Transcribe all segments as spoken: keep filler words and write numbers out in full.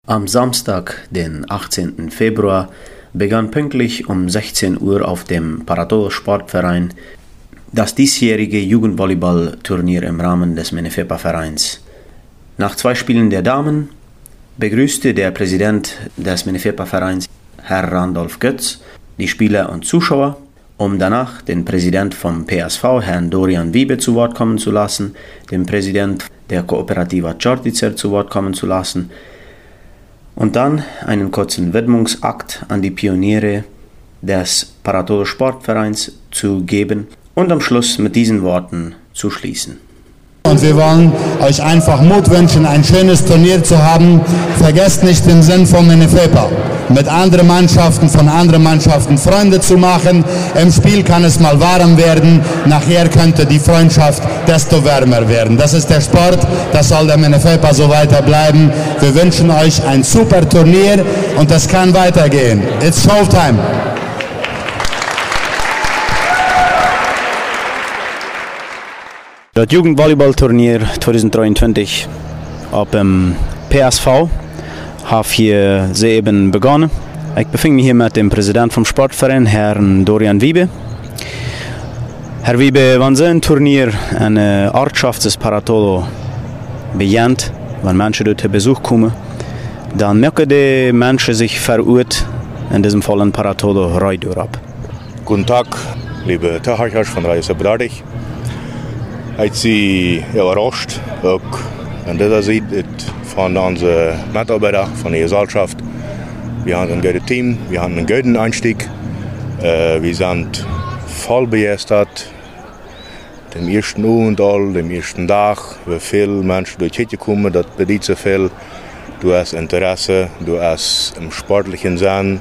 Am Samstag, den achtzehnten Februar, begann pünktlich um sechzehn Uhr auf dem Paratolo Sportverein das diesjährige Jugendvolleyball-Turnier im Rahmen des Menefepa-Vereins. Nach zwei Spielen der Damen begrüßte der Präsident des Menefepa-Vereins, Herr Randolph Götz, die Spieler und Zuschauer, um danach den Präsident vom P S V, Herrn Dorian Wiebe, zu Wort kommen zu lassen, den Präsident der Kooperativa Čortice zu Wort kommen zu lassen und dann einen kurzen Widmungsakt an die Pioniere des Paratolo Sportvereins zu geben und am Schluss mit diesen Worten zu schließen. Und wir wollen euch einfach Mut wünschen, ein schönes Turnier zu haben. Vergesst nicht den Sinn von Menefepa. Mit anderen Mannschaften, von anderen Mannschaften Freunde zu machen. Im Spiel kann es mal warm werden. Nachher könnte die Freundschaft desto wärmer werden. Das ist der Sport. Das soll der Menefepa so weiter bleiben. Wir wünschen euch ein super Turnier und das kann weitergehen. It's Showtime. Das Jugendvolleyballturnier zwanzig dreiundzwanzig auf dem P S V hat hier soeben begonnen. Ich befinde mich hier mit dem Präsidenten vom Sportverein, Herrn Dorian Wiebe. Herr Wiebe, wenn so ein Turnier eine Ortschaft des Paratolo beginnt, wenn Menschen dort Besuch kommen, dann merken die Menschen sich verurteilt in diesem vollen Paratolo Reidur ab. Guten Tag, liebe Teilnehmer von Reise Bedardig. Ich bin überrascht, auch an dieser Seite von unseren Mitarbeitern, von der Gesellschaft. Wir haben ein gutes Team, wir haben einen guten Einstieg. Wir sind voll begeistert. Dem ersten Abend, dem ersten Tag, wie viele Menschen durch die kommen, das bedeutet so viel. Du hast Interesse, du hast im sportlichen Sinn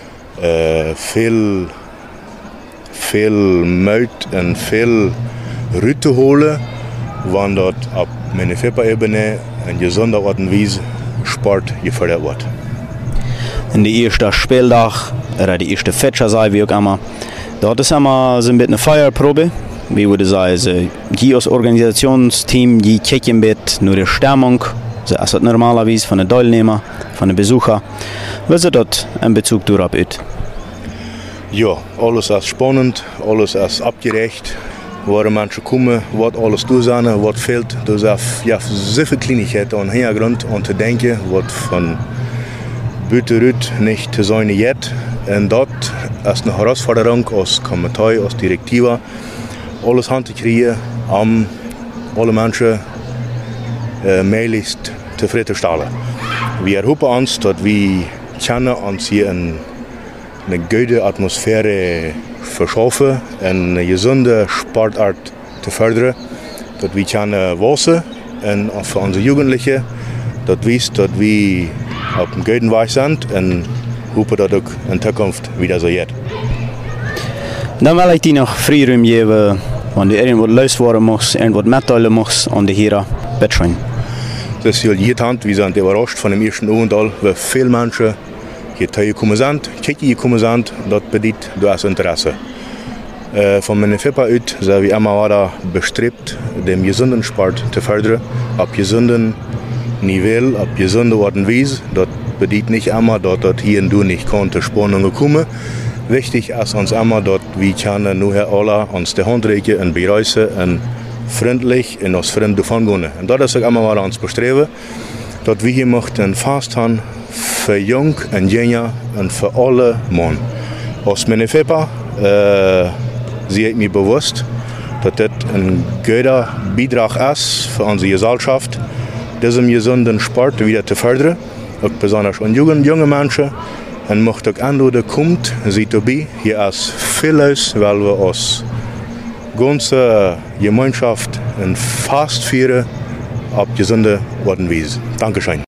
viel, viel Mut und viel Rüte holen, wann dort auf Menefepa-Ebene in gesunder Art und Weise Sport gefördert wird. In der ersten Spieltag, oder die erste Fetscher sei, wie auch immer, dort ist immer so ein bisschen eine Feierprobe. Wie würde ich sagen, die als Organisationsteam, die kicken mit nur die Stimmung, so ist das normalerweise von den Teilnehmern, von den Besuchern. Wie sieht das in Bezug darauf aus? Ja, alles ist spannend, alles ist abgerecht. Waar mensen komen, wat alles toe zijn, wat fehlt. Dus ja, zoveel Kleinigkeiten am Hintergrund und zu denken, was von buitenuit nicht zu sein jetzt. Und das ist eine Herausforderung als Komitee, als Direktiva, alles hinzukriegen, um alle Menschen äh, möglichst zufriedenzustellen. Wir hoffen uns, dass wir uns hier in eine gute Atmosphäre verschaffen, eine gesunde Sportart zu fördern, dass wir können wachsen und auch für unsere Jugendlichen, dass wir, dass wir auf dem guten Weg sind und hoffen, dass auch in Zukunft wieder so wird. Dann will ich dir noch Freiraum geben, wenn du irgendwas loswerden musst, irgendwas mitteilen musst an die Hierer. Bitte schön. Das ist ja jede Hand, wir sind überrascht von dem ersten Abend, weil viele Menschen hier gekommen sind, Tschechen gekommen sind, das bedeutet, du hast Interesse. Äh, von Menefepa aus sind wir immer weiter bestrebt, den gesunden Sport zu fördern, auf gesunden Niveau, auf gesunde Art und Weise. Das bedeutet nicht immer, dass das hier und da nicht konnte Spannungen kommen. Wichtig ist uns immer, dass wir können nur alle uns die Hand reichen und bereisen und freundlich in uns Freunde davon gehen. Und das ist auch immer weiter uns bestreben, dass wir hier möchten fast haben, für jung und jünger und für alle Mann. Aus Menefepa äh, sehe ich mir bewusst, dass das ein guter Beitrag ist für unsere Gesellschaft, diesen gesunden Sport wieder zu fördern, auch besonders an junge, junge Menschen. Und möchte auch andere kommt, sieht dabei, hier ist vieles, weil wir als ganze Gemeinschaft ein Fast feiern auf gesunde Art und Weise. Dankeschön.